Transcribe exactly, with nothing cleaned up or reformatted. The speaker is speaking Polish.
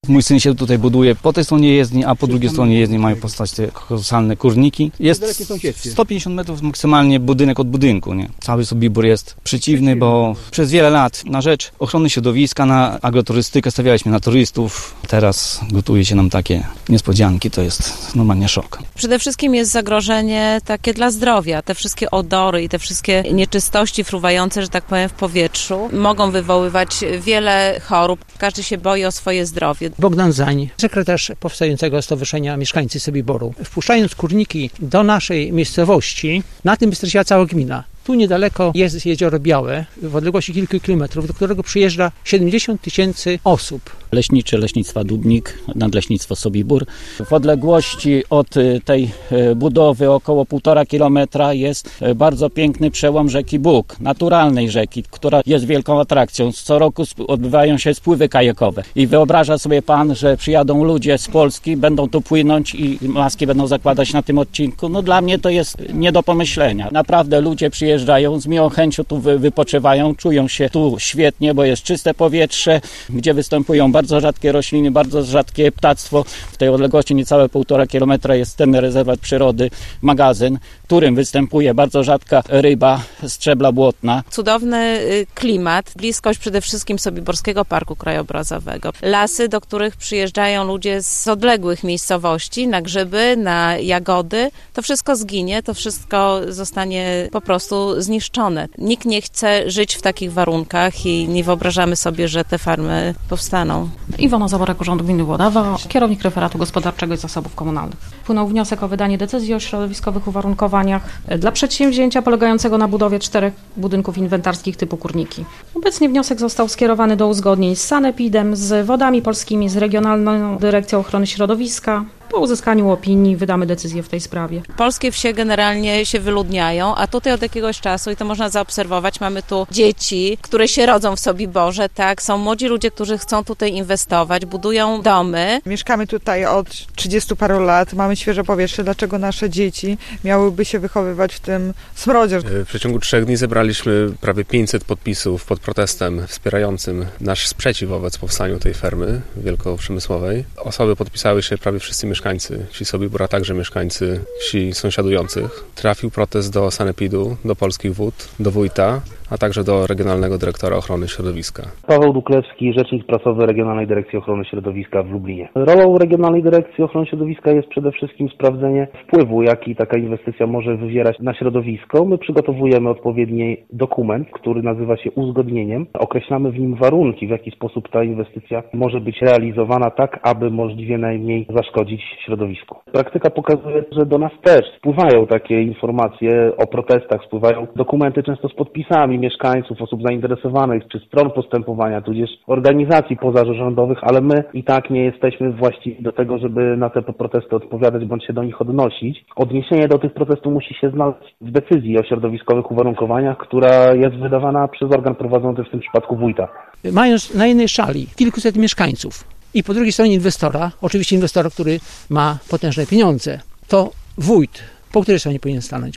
Mój syn się tutaj buduje po tej stronie jezdni, a po drugiej stronie jezdni mają powstać te kolosalne kurniki. Jest sto pięćdziesiąt metrów maksymalnie budynek od budynku, nie? Cały Sobibór jest przeciwny, bo przez wiele lat na rzecz ochrony środowiska, na agroturystykę stawialiśmy na turystów. Teraz gotuje się nam takie niespodzianki, to jest normalnie szok. Przede wszystkim jest zagrożenie takie dla zdrowia. Te wszystkie odory i te wszystkie nieczystości fruwające, że tak powiem, w powietrzu mogą wywoływać wiele chorób. Każdy się boi o swoje zdrowie. Bogdan Zań, sekretarz powstającego Stowarzyszenia Mieszkańcy Sobiboru. Wpuszczając kurniki do naszej miejscowości, na tym straciła cała gmina. Tu niedaleko jest Jezioro Białe, w odległości kilku kilometrów, do którego przyjeżdża siedemdziesiąt tysięcy osób. Leśniczy Leśnictwa Dubnik, Nadleśnictwo Sobibór. W odległości od tej budowy około półtora kilometra jest bardzo piękny przełom rzeki Bóg, naturalnej rzeki, która jest wielką atrakcją. Co roku odbywają się spływy kajakowe. I wyobraża sobie pan, że przyjadą ludzie z Polski, będą tu płynąć i maski będą zakładać na tym odcinku. No dla mnie to jest nie do pomyślenia. Naprawdę ludzie przyjeżdżają Przyjeżdżają, z miłą chęcią tu wypoczywają, czują się tu świetnie, bo jest czyste powietrze, gdzie występują bardzo rzadkie rośliny, bardzo rzadkie ptactwo. W tej odległości niecałe półtora kilometra jest ten rezerwat przyrody, magazyn, w którym występuje bardzo rzadka ryba, strzebla błotna. Cudowny klimat, bliskość przede wszystkim Sobiborskiego Parku Krajobrazowego. Lasy, do których przyjeżdżają ludzie z odległych miejscowości na grzyby, na jagody. To wszystko zginie, to wszystko zostanie po prostu zniszczone. Nikt nie chce żyć w takich warunkach i nie wyobrażamy sobie, że te farmy powstaną. Iwona Zaborek, Urzędu Gminy Włodawa, kierownik referatu gospodarczego i zasobów komunalnych. Wpłynął wniosek o wydanie decyzji o środowiskowych uwarunkowaniach dla przedsięwzięcia polegającego na budowie czterech budynków inwentarskich typu kurniki. Obecnie wniosek został skierowany do uzgodnień z Sanepidem, z Wodami Polskimi, z Regionalną Dyrekcją Ochrony Środowiska. Po uzyskaniu opinii wydamy decyzję w tej sprawie. Polskie wsie generalnie się wyludniają, a tutaj od jakiegoś czasu, i to można zaobserwować, mamy tu dzieci, które się rodzą w Sobiborze, tak? Są młodzi ludzie, którzy chcą tutaj inwestować, budują domy. Mieszkamy tutaj od trzydziestu paru lat, mamy świeże powietrze. Dlaczego nasze dzieci miałyby się wychowywać w tym smrodzie? W przeciągu trzech dni zebraliśmy prawie pięćset podpisów pod protestem wspierającym nasz sprzeciw wobec powstania tej fermy wielkoprzemysłowej. Osoby podpisały się prawie wszyscy mieszkańcy wsi Sobibór, a także mieszkańcy wsi sąsiadujących. Trafił protest do Sanepidu, do Polskich Wód, do wójta, a także do Regionalnego Dyrektora Ochrony Środowiska. Paweł Duklewski, rzecznik prasowy Regionalnej Dyrekcji Ochrony Środowiska w Lublinie. Rolą Regionalnej Dyrekcji Ochrony Środowiska jest przede wszystkim sprawdzenie wpływu, jaki taka inwestycja może wywierać na środowisko. My przygotowujemy odpowiedni dokument, który nazywa się uzgodnieniem. Określamy w nim warunki, w jaki sposób ta inwestycja może być realizowana tak, aby możliwie najmniej zaszkodzić środowisku. Praktyka pokazuje, że do nas też spływają takie informacje o protestach, spływają dokumenty często z podpisami mieszkańców, osób zainteresowanych, czy stron postępowania, tudzież organizacji pozarządowych, ale my i tak nie jesteśmy właściwi do tego, żeby na te protesty odpowiadać, bądź się do nich odnosić. Odniesienie do tych protestów musi się znaleźć w decyzji o środowiskowych uwarunkowaniach, która jest wydawana przez organ prowadzący, w tym przypadku wójta. Mając na jednej szali kilkuset mieszkańców i po drugiej stronie inwestora, oczywiście inwestora, który ma potężne pieniądze, to wójt po której stronie powinien stanąć?